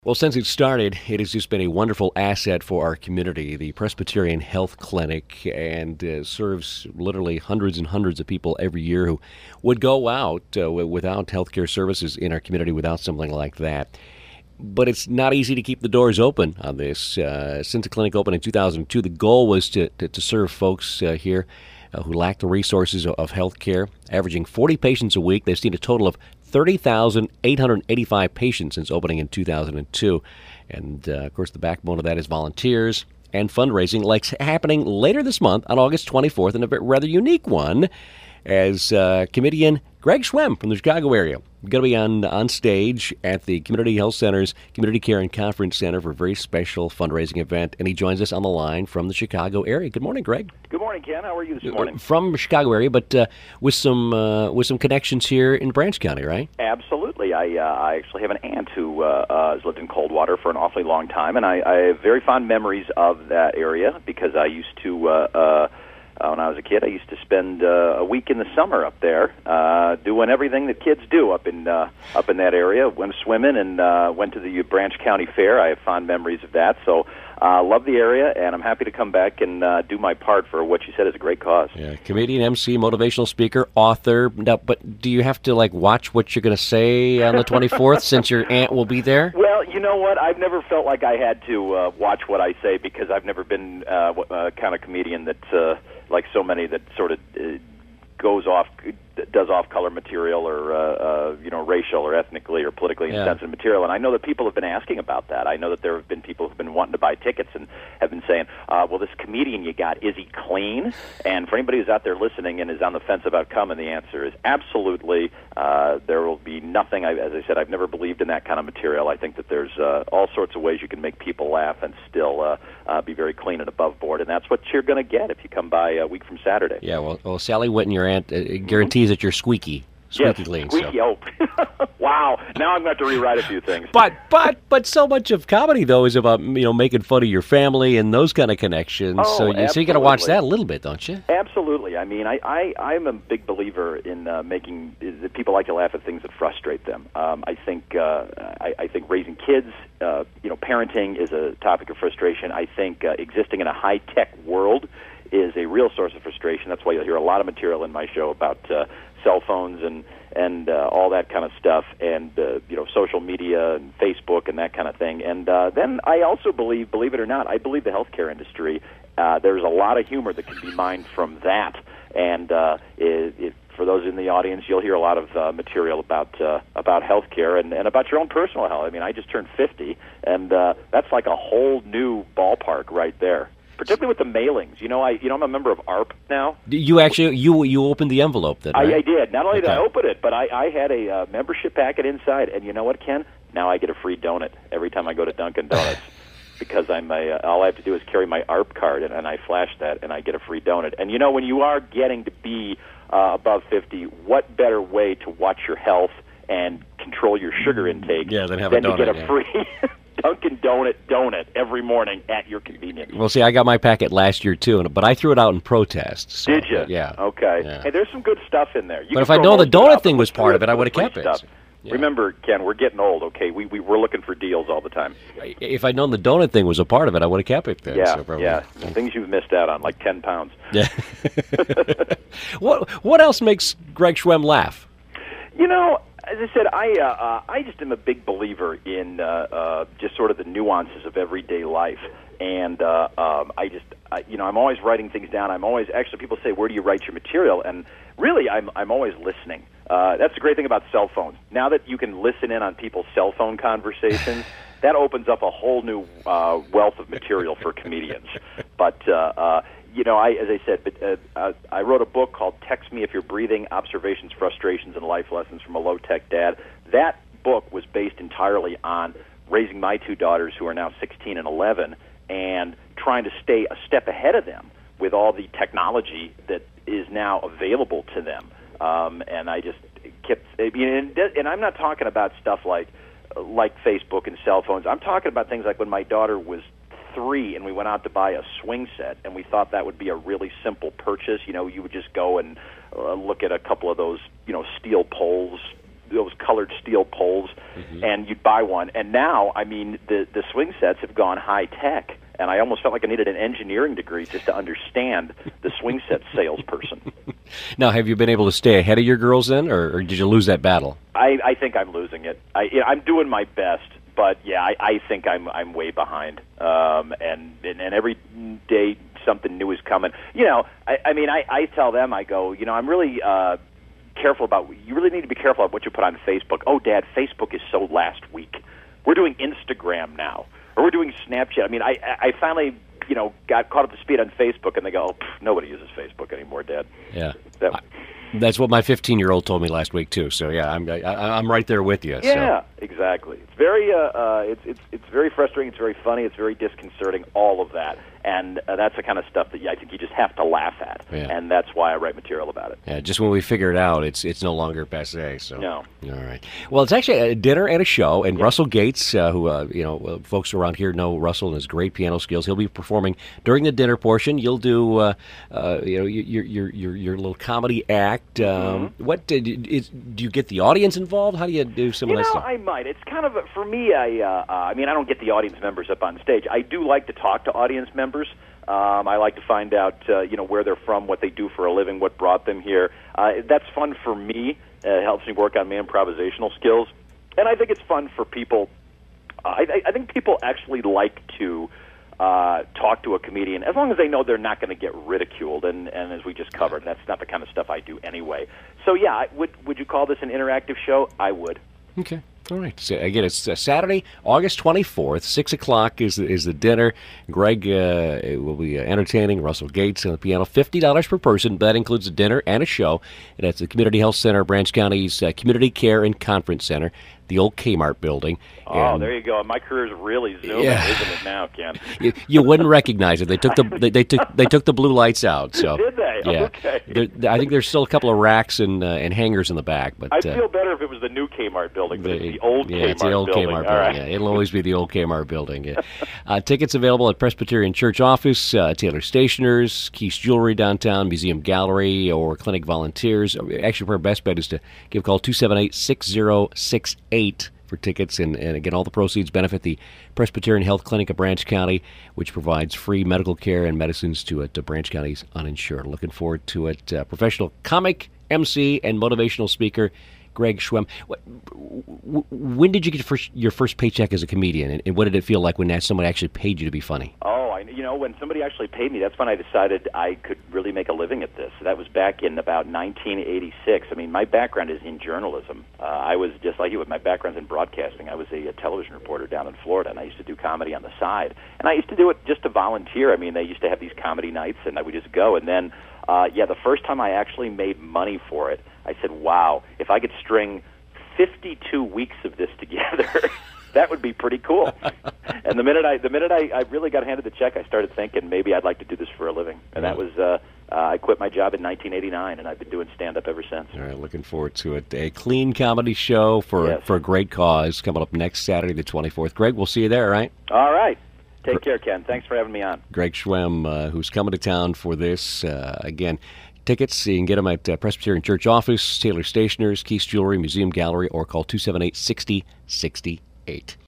Well, since it started, it has just been a wonderful asset for our community. The Presbyterian Health Clinic and serves literally hundreds and hundreds of people every year who would go out without healthcare services in our community without something like that. But it's not easy to keep the doors open on this. Since the clinic opened in 2002, the goal was to serve folks here who lack the resources of health care, averaging 40 patients a week. They've seen a total of 30,885 patients since opening in 2002. And, of course, the backbone of that is volunteers and fundraising, like happening later this month on August 24th, and a rather unique one, as comedian Greg Schwem from the Chicago area going to be on stage at the Community Health Center's Community Care and Conference Center for a very special fundraising event, and he joins us on the line from the Chicago area. Good morning, Greg. Good morning, Ken. How are you this morning? From the Chicago area, but with some connections here in Branch County, right? Absolutely. I actually have an aunt who has lived in Coldwater for an awfully long time, and I have very fond memories of that area because I used to. When I was a kid, I used to spend a week in the summer up there, doing everything that kids do up in that area. Went swimming and went to the Branch County Fair. I have fond memories of that. So love the area, and I'm happy to come back and do my part for what you said is a great cause. Yeah, comedian, MC, motivational speaker, author. Now, but do you have to watch what you're going to say on the 24th since your aunt will be there? Well, you know what? I've never felt like I had to watch what I say because I've never been kind of comedian that. Like so many that sort of does off-color material or racial or ethnically or politically insensitive material. And I know that people have been asking about that. I know that there have been people who've been wanting to buy tickets and have been saying, well, this comedian you got, is he clean? And for anybody who's out there listening and is on the fence about coming, the answer is absolutely. There will be nothing. As I said, I've never believed in that kind of material. I think that there's all sorts of ways you can make people laugh and still be very clean and above board. And that's what you're going to get if you come by a week from Saturday. Yeah, well Sally Whitten, your aunt, guarantees that you're squeaky clean. Squeaky. So. Oh, wow! Now I'm going to have to rewrite a few things. But so much of comedy though is about making fun of your family and those kind of connections. Oh, so you got to watch that a little bit, don't you? Absolutely. I mean, I'm a big believer in making that people like to laugh at things that frustrate them. I think raising kids, parenting is a topic of frustration. I think existing in a high-tech world is a real source of frustration. That's why you'll hear a lot of material in my show about cell phones and all that kind of stuff, and social media and Facebook and that kind of thing. And then I also believe it or not, I believe the healthcare industry. There's a lot of humor that can be mined from that. And for those in the audience, you'll hear a lot of material about healthcare and about your own personal health. I mean, I just turned 50, and that's like a whole new ballpark right there. Particularly with the mailings, I'm a member of AARP now. You actually you opened the envelope then, right? I did. Not only did I open it, but I had a membership packet inside. And you know what, Ken? Now I get a free donut every time I go to Dunkin' Donuts because all I have to do is carry my AARP card and I flash that and I get a free donut. And when you are getting to be above 50, what better way to watch your health and control your sugar intake than to get a free Dunkin' donut every morning at your convenience. Well, see, I got my packet last year, too, but I threw it out in protest. So, did you? Yeah. Okay. Yeah. Hey, there's some good stuff in there. But if I'd known the donut thing was part of it, I would have kept it. Yeah. Remember, Ken, we're getting old, okay? We're looking for deals all the time. If I'd known the donut thing was a part of it, I would have kept it then. Yeah. Things you've missed out on, like 10 pounds. Yeah. What else makes Greg Schwem laugh? As I said, I just am a big believer in just sort of the nuances of everyday life, and I'm always writing things down. Actually, people say, "Where do you write your material?" And really, I'm always listening. That's the great thing about cell phones. Now that you can listen in on people's cell phone conversations, that opens up a whole new wealth of material for comedians. But as I said, I wrote a book called Text Me If You're Breathing, Observations, Frustrations, and Life Lessons from a Low-Tech Dad. That book was based entirely on raising my two daughters, who are now 16 and 11, and trying to stay a step ahead of them with all the technology that is now available to them. And I just kept, and I'm not talking about stuff like Facebook and cell phones. I'm talking about things like when my daughter was 3 and we went out to buy a swing set, and we thought that would be a really simple purchase. You would just go and look at a couple of those, steel poles those colored steel poles, and you'd buy one. And now, I mean, the swing sets have gone high tech, and I almost felt like I needed an engineering degree just to understand the swing set salesperson. Now, have you been able to stay ahead of your girls then, or did you lose that battle? I think I'm losing it. I'm doing my best, but yeah, I think I'm way behind. And every day something new is coming. You know, I tell them, I go, you know, I'm really careful about. You really need to be careful about what you put on Facebook. Oh, Dad, Facebook is so last week. We're doing Instagram now, or we're doing Snapchat. I mean, I finally, you know, got caught up to speed on Facebook, and they go, oh, nobody uses Facebook anymore, Dad. Yeah. That's what my 15-year-old told me last week too. So yeah, I'm right there with you. Yeah, so. Exactly. It's very it's very frustrating. It's very funny. It's very disconcerting. All of that, and that's the kind of stuff that I think you just have to laugh at. Yeah. And that's why I write material about it. Yeah. Just when we figure it out, it's no longer passé. So no. All right. Well, it's actually a dinner and a show, and Russell Gates, who folks around here know Russell and his great piano skills. He'll be performing during the dinner portion. You'll do your little comedy act. What do you get the audience involved? How do you do some of that stuff? I might. It's kind of for me. I mean, I don't get the audience members up on stage. I do like to talk to audience members. I like to find out, where they're from, what they do for a living, what brought them here. That's fun for me. It helps me work on my improvisational skills, and I think it's fun for people. I think people actually like to talk to a comedian as long as they know they're not going to get ridiculed. And as we just covered, that's not the kind of stuff I do anyway. So yeah, would you call this an interactive show? I would. Okay. All right. So again, it's Saturday, August 24th, 6 o'clock is the dinner. Greg will be entertaining Russell Gates on the piano. $50 per person. That includes a dinner and a show. And that's the Community Health Center, Branch County's Community Care and Conference Center, the old Kmart building. Oh, there you go. My career's really zooming, isn't it now, Ken? You wouldn't recognize it. They took they took the blue lights out. So did they? Yeah. Okay. I think there's still a couple of racks and hangers in the back. But I'd feel better if it was the new Kmart building, but it's the old Kmart building. It's the old Kmart building. Right. Yeah, it'll always be the old Kmart building. Yeah. Tickets available at Presbyterian Church office, Taylor Stationers, Keith's Jewelry downtown, Museum Gallery, or Clinic Volunteers. Actually, our best bet is to give a call 278-6068 for tickets, and again, all the proceeds benefit the Presbyterian Health Clinic of Branch County, which provides free medical care and medicines to Branch County's uninsured. Looking forward to it. Professional comic, MC, and motivational speaker Greg Schwem. When did you get your first paycheck as a comedian, and what did it feel like when someone actually paid you to be funny? When somebody actually paid me, that's when I decided I could really make a living at this. That was back in about 1986. I mean, my background is in journalism. I was just like you, with my background's in broadcasting. I was a television reporter down in Florida, and I used to do comedy on the side. And I used to do it just to volunteer. I mean, they used to have these comedy nights, and I would just go. And then, the first time I actually made money for it, I said, wow, if I could string 52 weeks of this together, that would be pretty cool. And the minute I really got handed the check, I started thinking maybe I'd like to do this for a living. And that was I quit my job in 1989, and I've been doing stand-up ever since. All right, looking forward to it. A clean comedy show for a great cause coming up next Saturday, the 24th. Greg, we'll see you there, all right? All right. Take care, Ken. Thanks for having me on. Greg Schwem, who's coming to town for this. Again, tickets, you can get them at Presbyterian Church office, Taylor Stationers, Keith's Jewelry, Museum Gallery, or call 278-6068.